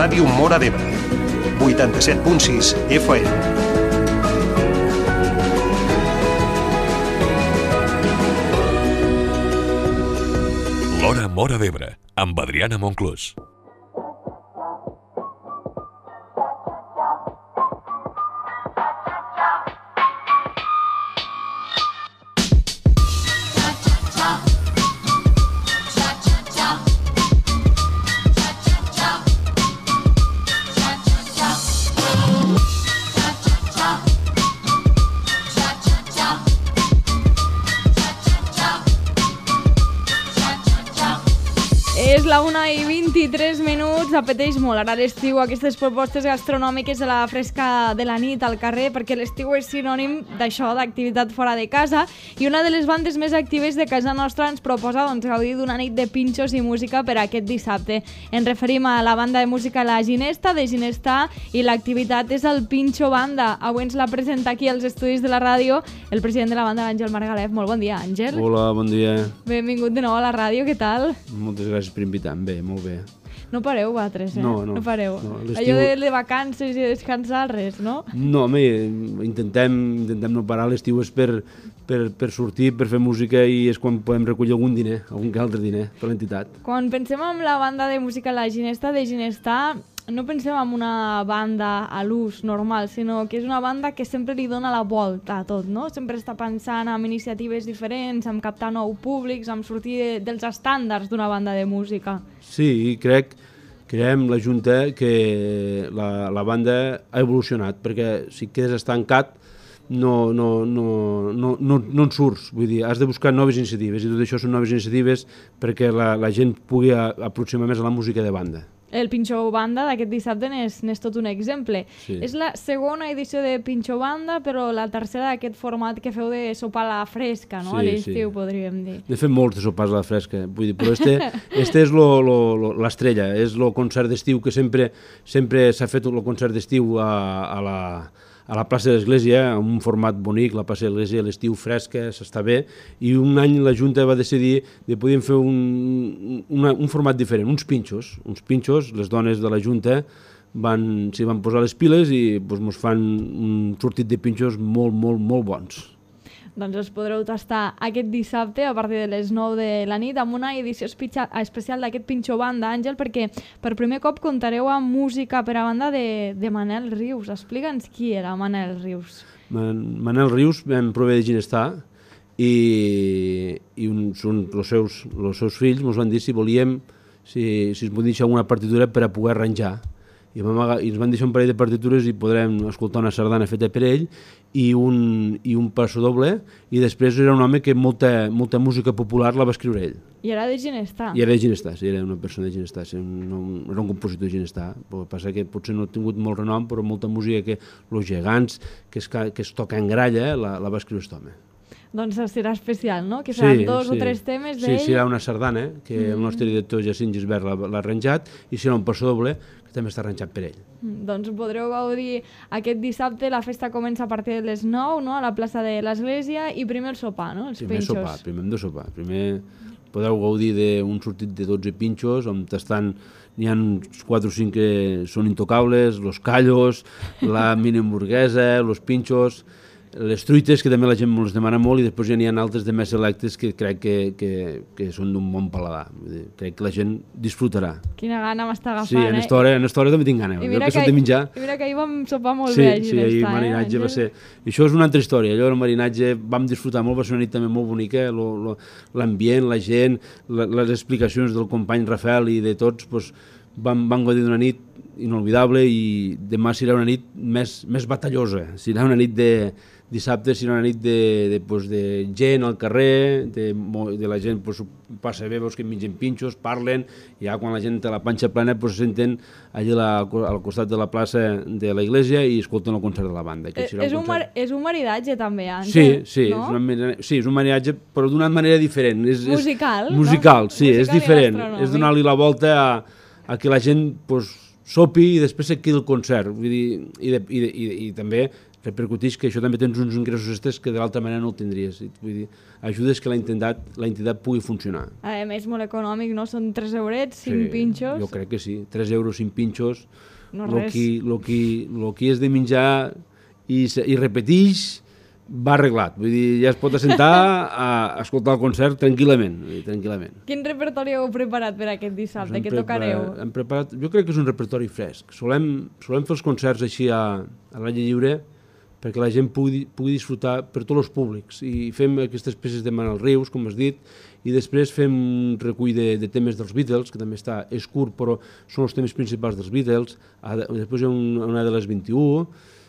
Ràdio Móra d'Ebre, 87.6 FM. L'Hora Móra d'Ebre, amb Adriana Monclús. És la 1:23, apeteix molt ara l'estiu, aquestes propostes gastronòmiques de la fresca de la nit al carrer, perquè l'estiu és sinònim d'això, d'activitat fora de casa, i una de les bandes més actives de casa nostra ens proposa gaudir d'una nit de pinxos i música per aquest dissabte. Ens referim a la banda de música La Ginesta, de Ginestà, i l'activitat és el Pinxo Banda. Avui ens la presenta aquí als estudis de la ràdio el president de la banda, Àngel Margalef. Molt bon dia, Àngel. Hola, bon dia. Benvingut de nou a la ràdio, què tal? Moltes gràcies per invitar-me. Bé, molt bé. No pareu, vosaltres, eh? No pareu. No, allò de vacances i descansar, res, no? No, home, intentem no parar. L'estiu és per sortir, per fer música, i és quan podem recollir algun diner, algun que altre diner per l'entitat. Quan pensem en la banda de música La Ginesta de Ginestà, no pensem en una banda a l'ús normal, sinó que és una banda que sempre li dona la volta a tot, no? Sempre està pensant en iniciatives diferents, en captar nous públics, en sortir dels estàndards d'una banda de música. Sí, creiem la Junta que la banda ha evolucionat, perquè si quedes estancat no en surts, vull dir, has de buscar noves iniciatives, i tot això són noves iniciatives perquè la gent pugui aproximar més a la música de banda. El Pinxo Banda d'aquest dissabte n'és tot un exemple. Sí. És la segona edició de Pinxo Banda, però la tercera d'aquest format que feu de sopar a la fresca, no? Sí, a l'estiu, podríem dir. Ne fem molts de sopars a la fresca, vull dir, però este és l'estrella, és el concert d'estiu que sempre s'ha fet el concert d'estiu a la plaça de l'Església, en un format bonic, la plaça de l'Església, l'estiu fresca, s'està bé, i un any la Junta va decidir que podíem fer un format diferent, uns pinxos, les dones de la Junta s'hi van posar les piles i ens fan un sortit de pinxos molt, molt, molt bons. Doncs els podreu tastar aquest dissabte a partir de les 9 de la nit amb una edició especial d'aquest Pinxo Banda, Àngel, perquè per primer cop comptareu amb música per a banda de Manel Rius. Explica'ns qui era Manel Rius. Manel Rius em prové de Ginestà i els seus fills ens van dir si volíem, si ens podien deixar alguna partitura per a poder arranjar. I ens van deixar un parell de partitures i podrem escoltar una sardana feta per ell i un passo doble, i després era un home que molta música popular la va escriure ell. I era de Ginestà. I era de Ginestà, sí, era una persona de Ginestà, era un compositor de Ginestà. El que passa que potser no ha tingut molt renom, però molta música que els gegants, que es toca en gralla, la va escriure aquest home. Doncs serà especial, no? Que seran dos o tres temes d'ell. Sí, serà una sardana, que el nostre director Jacint Gisbert l'ha arranjat, i serà un passo doble, que també està arranjat per ell. Doncs podreu gaudir aquest dissabte. La festa comença a partir de les 9, no? A la plaça de l'Església, i primer el sopar, no? Els pinxos. Primer hem de sopar. Primer podeu gaudir d'un sortit de 12 pinxos, on n'hi ha uns 4 o 5 que són intocables, los callos, la mini hamburguesa, los pinxos, les truites, que també la gent els demana molt, i després ja n'hi ha altres de més selectes que crec que són d'un bon paladar. Crec que la gent disfrutarà. Quina gana m'està agafant, sí, en esta hora també tinc gana. I mira que ahir vam sopar molt bé a Ginestà. Sí, ahir el marinatge va ser... Això és una altra història. Allò del marinatge vam disfrutar molt, va ser una nit també molt bonica, l'ambient, la gent, les explicacions del company Rafael i de tots, vam gaudir d'una nit inolvidable, i demà serà una nit més batallosa. Serà una nit dissabte serà una nit de gent al carrer, de la gent passa bé, veus que mengen pinxos, parlen, i ja quan la gent té la panxa plena se senten allà al costat de la plaça de l'església i escolten el concert de la banda. És un maridatge també, Àngel, no? Sí, és un maridatge, però d'una manera diferent. Musical, no? Musical, sí, és diferent. És donar-li la volta a que la gent sopi i després se quedi el concert. I també repercuteix que això també tens uns ingressos extras que de l'altra manera no el tindries. Vull dir, ajudes que la entitat pugui funcionar. A més, molt econòmic, no? Són 3 eurets, 5 pinxos. Jo crec que sí. 3 euros, 5 pinxos. No res. Lo que és de menjar i repeteix va arreglat. Vull dir, ja es pot assentar a escoltar el concert tranquil·lament. Quin repertori heu preparat per aquest dissabte? Què tocareu? Hem preparat, jo crec que és un repertori fresc. Solem fer els concerts així a l'aire lliure perquè la gent pugui disfrutar per tots els públics. I fem aquestes peces de Manel Rius, com has dit, i després fem un recull de temes dels Beatles, que també és curt, però són els temes principals dels Beatles. Després hi ha una de les 21,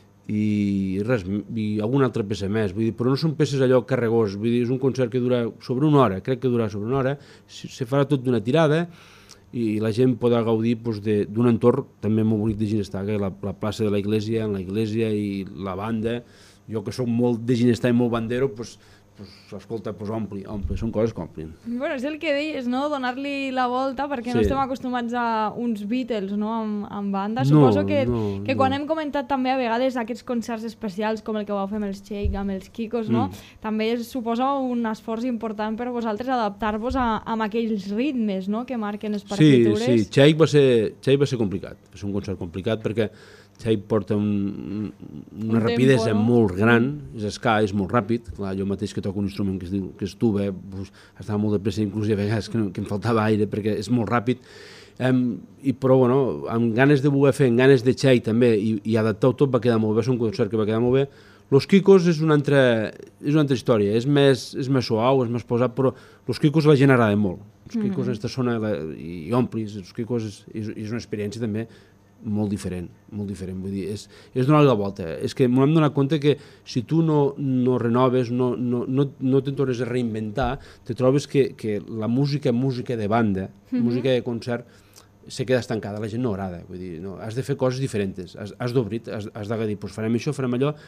i alguna altra peça més, vull dir, però no són peces allò carregós, vull dir, és un concert que dura sobre una hora, crec que durarà sobre una hora, se farà tot d'una tirada i la gent podrà gaudir d'un entorn també molt bonic de Ginestar, que és la plaça de la Iglesia, en la Iglesia i la banda. Jo que soc molt de Ginestar i molt bandero, escolta, ompli, són coses que omplin. Bueno, és el que deies, no? Donar-li la volta, perquè no estem acostumats a uns Beatles, no?, amb banda. Suposo que quan hem comentat també a vegades aquests concerts especials, com el que vau fer amb els Cheik, amb els Kikos, no? També suposa un esforç important per vosaltres adaptar-vos a aquells ritmes, no?, que marquen les partitures. Sí, Cheik va ser complicat, va ser un concert complicat, perquè Cheik porta una rapidesa molt gran, és ska, és molt ràpid. Clar, jo mateix que toco un instrument que és tuba, estava molt de pressa, inclús a vegades que em faltava aire, perquè és molt ràpid. Però, bueno, amb ganes de voler fer, amb ganes de Cheik també, i adaptar-ho tot va quedar molt bé, és un concert que va quedar molt bé. Los Kikos és una altra història, és més suau, és més posat, però los Kikos a la gent agrada molt. Los Kikos en aquesta zona, i omplis, los Kikos és una experiència també molt diferent, vull dir, és donar la volta. És que m'hem donat compte que si tu no renoves, no te tornes a reinventar, te trobes que la música de banda, música de concert, se queda estancada, la gent no agrada, vull dir, no, has de fer coses diferents, has d'obrir, has de dir, pues farem això, farem allò,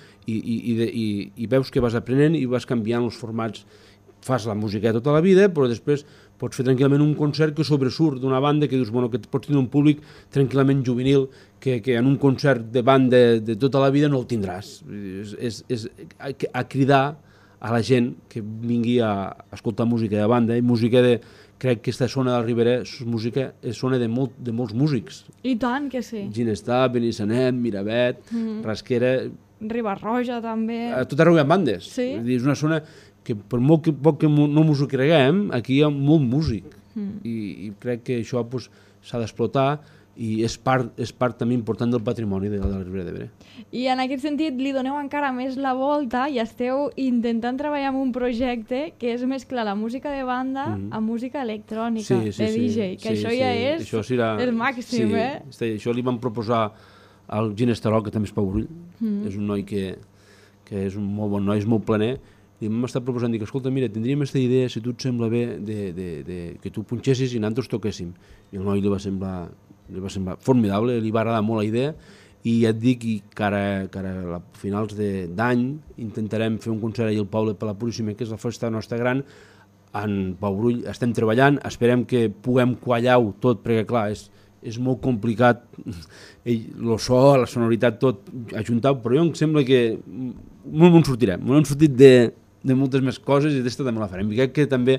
i veus que vas aprenent i vas canviant els formats. Fas la música tota la vida, però després pots fer tranquil·lament un concert que sobresurt d'una banda que dius, bueno, que pots tenir un públic tranquil·lament juvenil, que en un concert de banda de tota la vida no el tindràs. És a cridar a la gent que vingui a escoltar música de banda, i música de... Crec que aquesta zona del Ribera és zona de molts músics. I tant que sí. Ginestar, Benissanet, Miravet, Rasquera... Riba-roja també... Tot arreu hi ha bandes. Sí. És una zona que per molt que no ens ho creguem, aquí hi ha molt músic. I crec que això s'ha d'explotar i és part també important del patrimoni de la Ribera d'Ebre. I en aquest sentit li doneu encara més la volta i esteu intentant treballar en un projecte que és mesclar la música de banda amb música electrònica, de DJ, que això ja és el màxim, Això li vam proposar al Ginestarol, que també és Pau Brull, és un noi que és un molt bon noi, és molt planer, i m'hem estat proposant, dic, escolta, mira, tindríem aquesta idea, si tu et sembla bé, que tu punxessis i nosaltres toquéssim. I el noi li va semblar formidable, li va agradar molt la idea, i ja et dic que ara a finals d'any intentarem fer un concert allà al poble per la Puríssima, que és la festa nostra gran. En Pau Brull estem treballant, esperem que puguem quallar-ho tot, perquè clar, és molt complicat el so, la sonoritat, tot ajuntat, però jo em sembla que no en sortirem, no hem sortit de moltes més coses i d'esta també la farem. I crec que també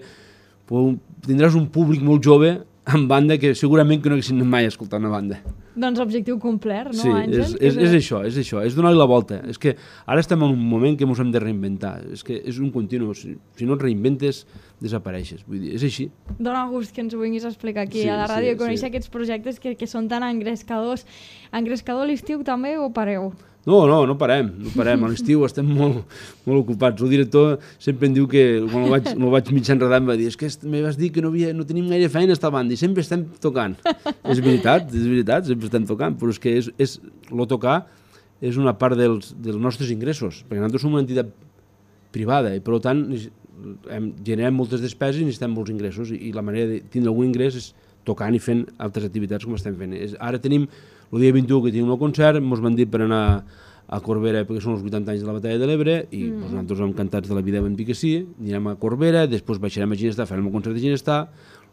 tindràs un públic molt jove en banda que segurament que no haguessin mai escoltat una banda. Doncs objectiu complet, no, sí, Àngel? És això, és donar-li la volta. És que ara estem en un moment que ens hem de reinventar. És que és un continu. Si no et reinventes, desapareixes. Vull dir, és així. Dóna gust que ens ho vinguis a explicar aquí a la ràdio i conèixer aquests projectes que són tan engrescadors. Engrescador a l'estiu també o pareu? No parem. A l'estiu estem molt ocupats. El director sempre em diu que, quan el vaig mig enredar, em va dir, és que me vas dir que no tenim gaire feina a esta banda i sempre estem tocant. És veritat, sempre estem tocant, però és que el tocar és una part dels nostres ingressos, perquè nosaltres som una entitat privada i, per tant, generem moltes despeses i necessitem molts ingressos i la manera de tindre algun ingrés és tocant i fent altres activitats com estem fent. Ara tenim el dia 21 que tenim un concert, ens van dir per anar a Corbera perquè són els 80 anys de la Batalla de l'Ebre i nosaltres encantats de la vida vam dir que sí, anirem a Corbera, després baixarem a Ginestar, farem un concert de Ginestar,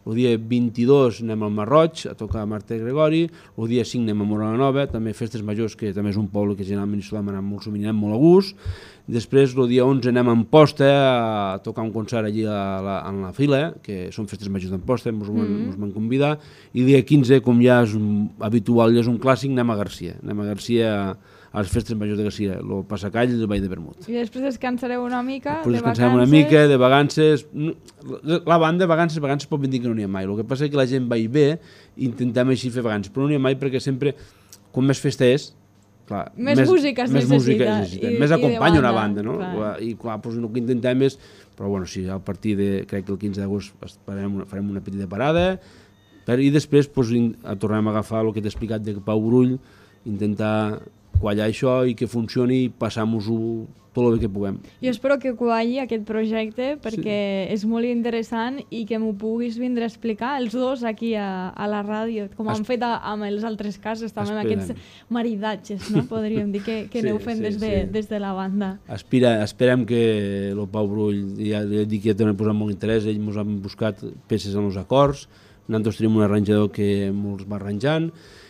El dia 22 anem al Marroig a tocar a Marta Gregori, el dia 5 anem a Mora la Nova, també festes majors, que també és un poble que generalment solem anar molt sovint, anem molt a gust. Després el dia 11 anem a Amposta a tocar un concert allí en la fila, que són festes majors d'Amposta, ens van convidar, i el dia 15, com ja és habitual, ja és un clàssic, anem a Garcia a les festes majors de Garcia, el Passacall i el Vall de Vermut. I després descansareu una mica, després descansarem una mica, de vacances. La banda, vacances pot dir que no n'hi ha mai. El que passa és que la gent va i ve, intentem així fer vacances, però no n'hi ha mai perquè sempre, com més festa és, clar, més música es necessita. Més acompanya una banda, no? I clar, el que intentem és, però bueno, sí, a partir de, crec que el 15 d'agost farem una petita parada, i després tornem a agafar el que t'he explicat de Pau Brull, intentar quallar això i que funcioni i passar-nos-ho tot el que puguem. Jo espero que qualli aquest projecte perquè és molt interessant i que m'ho puguis vindre a explicar els dos aquí a la ràdio, com han fet amb els altres casos, també amb aquests maridatges, no? Podríem dir que aneu fent des de la banda. Esperem que el Pau Brull, ja dic que també posat molt interès, ell ens han buscat peces en els acords, nosaltres tenim un arranjador que ens va arranjant,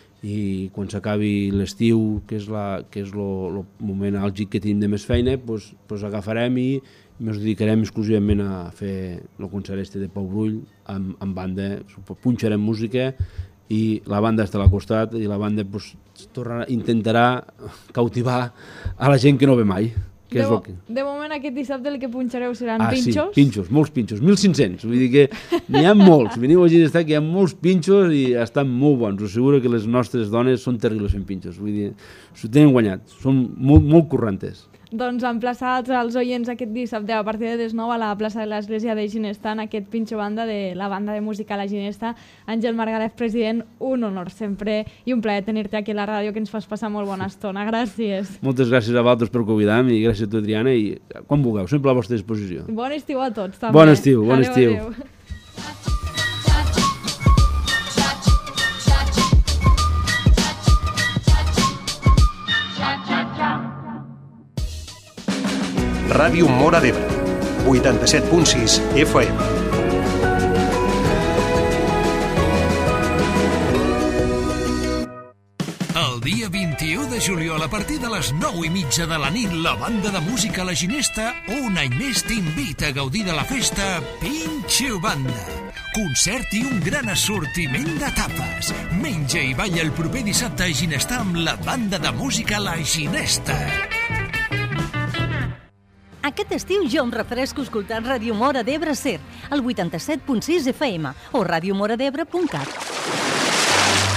i quan s'acabi l'estiu, que és el moment àlgid que tenim de més feina, doncs agafarem i ens dedicarem exclusivament a fer el concert de Pau Brull amb banda, punxarem música i la banda està al costat i la banda intentarà cautivar a la gent que no ve mai. De moment aquest dissabte el que punxareu seran pinxos? Sí, pinxos, molts pinxos, 1.500, vull dir que n'hi ha molts, veniu a Ginestà que hi ha molts pinxos i estan molt bons, us asseguro que les nostres dones són terribles fent pinxos, vull dir, s'ho tenen guanyat, són molt correntes. Doncs emplaçats als oients aquest dissabte a partir de les 9 a la plaça de l'Església de Ginestà en aquest pinxo banda de la banda de música La Ginesta. Àngel Margalef, president, un honor sempre i un plaer tenir-te aquí a la ràdio, que ens fas passar molt bona estona. Gràcies. Moltes gràcies a vosaltres per convidar-me i gràcies a tu, Adriana, i quan vulgueu, sempre a la vostra disposició. Bon estiu a tots, també. Bon estiu, bon estiu. Ràdio Móra d'Ebre, 87.6 FM. El dia 21 de juliol, a partir de les 9:30 de la nit, la banda de música La Ginesta un any més t'invita a gaudir de la festa Pinxo Banda. Concert i un gran assortiment de tapes. Menja i balla el proper dissabte a Ginestà amb la banda de música La Ginesta. Aquest estiu jo em refresco escoltant Ràdio Móra d'Ebre Ser, al 87.6 FM o radiomoradebre.cat.